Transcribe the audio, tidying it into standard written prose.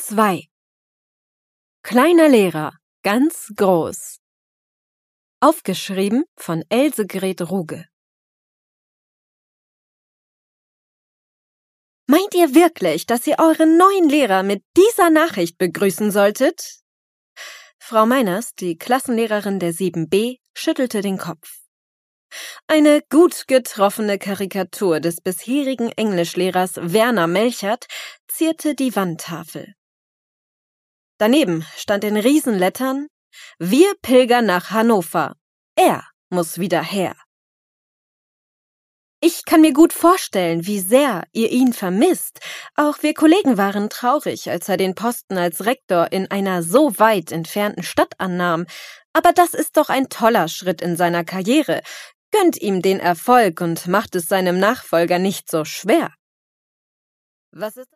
2. Kleiner Lehrer, ganz groß. Aufgeschrieben von Elsegret Ruge. Meint ihr wirklich, dass ihr euren neuen Lehrer mit dieser Nachricht begrüßen solltet? Frau Meiners, die Klassenlehrerin der 7b, schüttelte den Kopf. Eine gut getroffene Karikatur des bisherigen Englischlehrers Werner Melchert zierte die Wandtafel. Daneben stand in Riesenlettern: Wir pilgern nach Hannover. Er muss wieder her. Ich kann mir gut vorstellen, wie sehr ihr ihn vermisst. Auch wir Kollegen waren traurig, als er den Posten als Rektor in einer so weit entfernten Stadt annahm. Aber das ist doch ein toller Schritt in seiner Karriere. Gönnt ihm den Erfolg und macht es seinem Nachfolger nicht so schwer. Was ist